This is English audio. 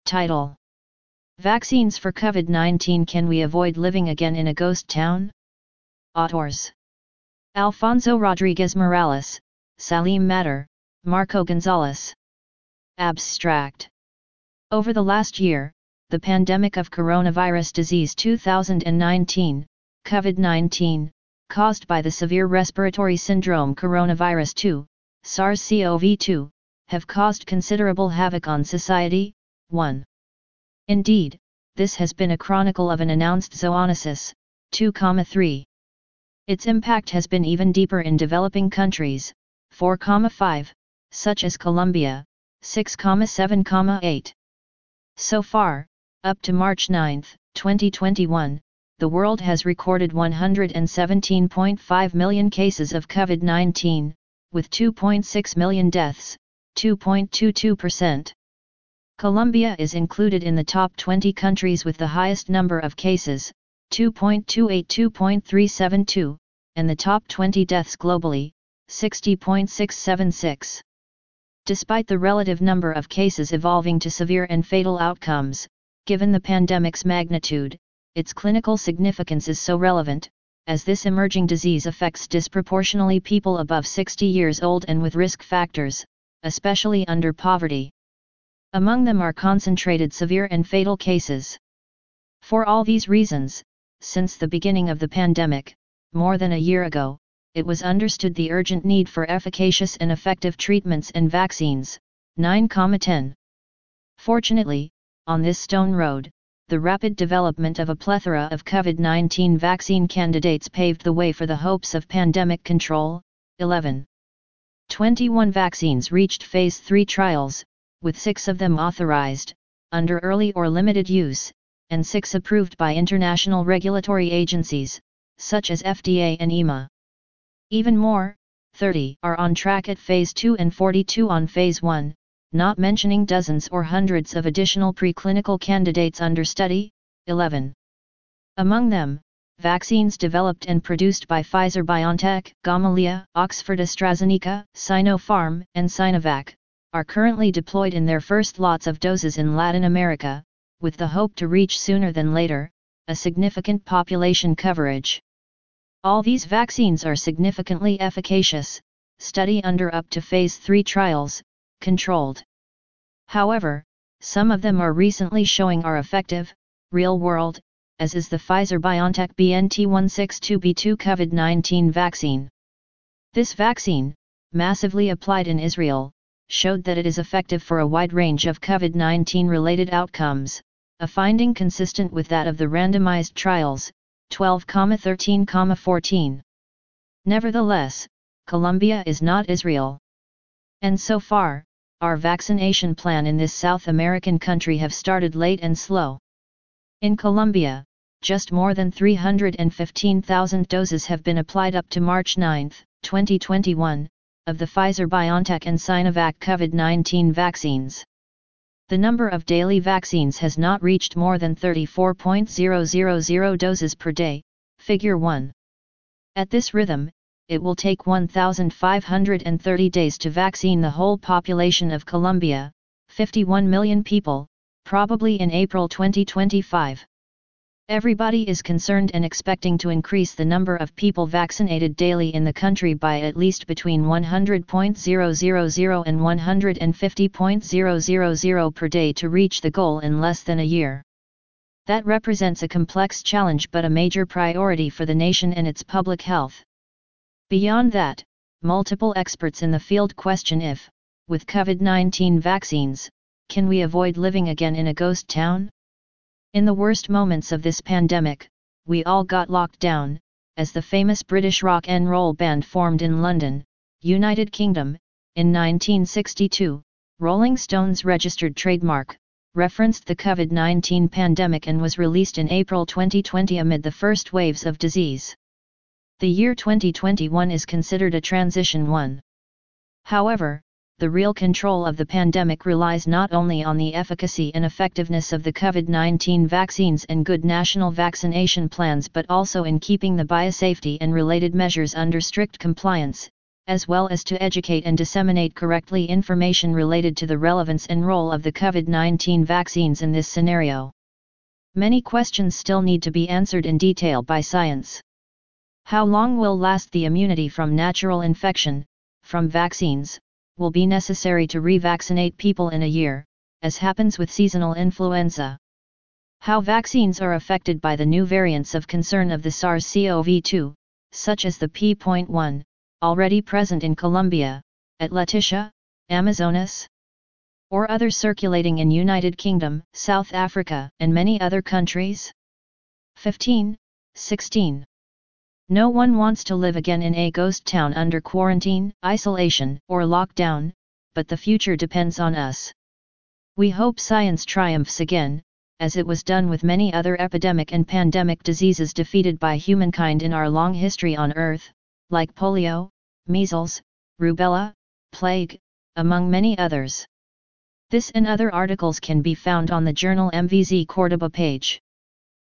Title: Vaccines for COVID-19. Can we avoid living again in a ghost town? Authors: Alfonso Rodriguez Morales, Salim Matter, Marco Gonzalez. Abstract: Over the last year, the pandemic of coronavirus disease 2019, COVID-19, caused by the severe respiratory syndrome coronavirus 2, SARS-CoV-2, have caused considerable havoc on society. 1. Indeed, this has been a chronicle of an announced zoonosis. 2,3. Its impact has been even deeper in developing countries. 4,5, such as Colombia. 6,7, 8. So far, up to March 9, 2021, the world has recorded 117.5 million cases of COVID-19, with 2.6 million deaths, 2.22%. Colombia is included in the top 20 countries with the highest number of cases, 2.282.372, and the top 20 deaths globally, 60.676. Despite the relative number of cases evolving to severe and fatal outcomes, given the pandemic's magnitude, its clinical significance is so relevant, as this emerging disease affects disproportionately people above 60 years old and with risk factors, especially under poverty. Among them are concentrated severe and fatal cases. For all these reasons, since the beginning of the pandemic, more than a year ago, it was understood the urgent need for efficacious and effective treatments and vaccines. 9,10. Fortunately, on this stone road, the rapid development of a plethora of COVID-19 vaccine candidates paved the way for the hopes of pandemic control. 11. 21 vaccines reached Phase 3 trials, with 6 of them authorized, under early or limited use, and 6 approved by international regulatory agencies, such as FDA and EMA. Even more, 30 are on track at Phase 2 and 42 on Phase 1, not mentioning dozens or hundreds of additional preclinical candidates under study. 11. Among them, vaccines developed and produced by Pfizer-BioNTech, Gamaleya, Oxford-AstraZeneca, Sinopharm, and Sinovac, are currently deployed in their first lots of doses in Latin America, with the hope to reach sooner than later, a significant population coverage. All these vaccines are significantly efficacious, study under up to Phase 3 trials, controlled. However, some of them are recently showing are effective, real-world, as is the Pfizer-BioNTech BNT162b2 COVID-19 vaccine. This vaccine, massively applied in Israel, showed that it is effective for a wide range of COVID-19 related outcomes, a finding consistent with that of the randomized trials, 12, 13, 14. Nevertheless, Colombia is not Israel. And so far, our vaccination plan in this South American country have started late and slow. In Colombia, just more than 315,000 doses have been applied up to March 9, 2021, of the Pfizer-BioNTech and Sinovac COVID-19 vaccines. The number of daily vaccines has not reached more than 34,000 doses per day, figure 1. At this rhythm, it will take 1,530 days to vaccine the whole population of Colombia, 51 million people, probably in April 2025. Everybody is concerned and expecting to increase the number of people vaccinated daily in the country by at least between 100,000 and 150,000 per day to reach the goal in less than a year. That represents a complex challenge but a major priority for the nation and its public health. Beyond that, multiple experts in the field question if, with COVID-19 vaccines, can we avoid living again in a ghost town? In the worst moments of this pandemic, we all got locked down, as the famous British rock and roll band formed in London, United Kingdom, in 1962. Rolling Stone's registered trademark, referenced the COVID-19 pandemic and was released in April 2020 amid the first waves of disease. The year 2021 is considered a transition one. However, the real control of the pandemic relies not only on the efficacy and effectiveness of the COVID-19 vaccines and good national vaccination plans but also in keeping the biosafety and related measures under strict compliance, as well as to educate and disseminate correctly information related to the relevance and role of the COVID-19 vaccines in this scenario. Many questions still need to be answered in detail by science. How long will last the immunity from natural infection, from vaccines, will be necessary to revaccinate people in a year, as happens with seasonal influenza. How vaccines are affected by the new variants of concern of the SARS-CoV-2, such as the P.1, already present in Colombia, at Leticia, Amazonas, or others circulating in United Kingdom, South Africa, and many other countries. 15, 16. No one wants to live again in a ghost town under quarantine, isolation, or lockdown, but the future depends on us. We hope science triumphs again, as it was done with many other epidemic and pandemic diseases defeated by humankind in our long history on Earth, like polio, measles, rubella, plague, among many others. This and other articles can be found on the journal MVZ Córdoba page.